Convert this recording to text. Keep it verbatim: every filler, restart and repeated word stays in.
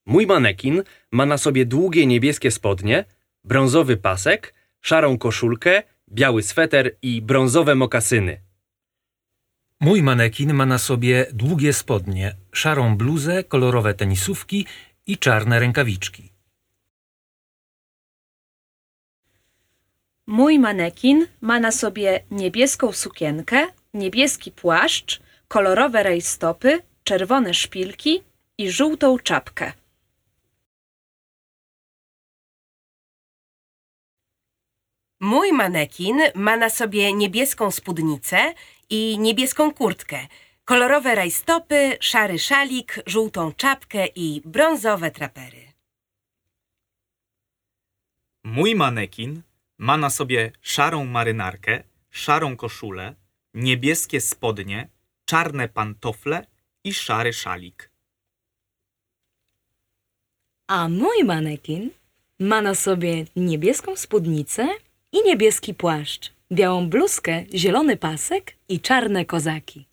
Mój manekin ma na sobie długie niebieskie spodnie, brązowy pasek, szarą koszulkę, biały sweter i brązowe mokasyny. Mój manekin ma na sobie długie spodnie, szarą bluzę, kolorowe tenisówki i czarne rękawiczki. Mój manekin ma na sobie niebieską sukienkę, niebieski płaszcz, kolorowe rajstopy, czerwone szpilki i żółtą czapkę. Mój manekin ma na sobie niebieską spódnicę i niebieską kurtkę, kolorowe rajstopy, szary szalik, żółtą czapkę i brązowe trapery. Mój manekin ma na sobie szarą marynarkę, szarą koszulę, niebieskie spodnie, czarne pantofle i szary szalik. A mój manekin ma na sobie niebieską spódnicę i niebieski płaszcz, białą bluzkę, zielony pasek i czarne kozaki.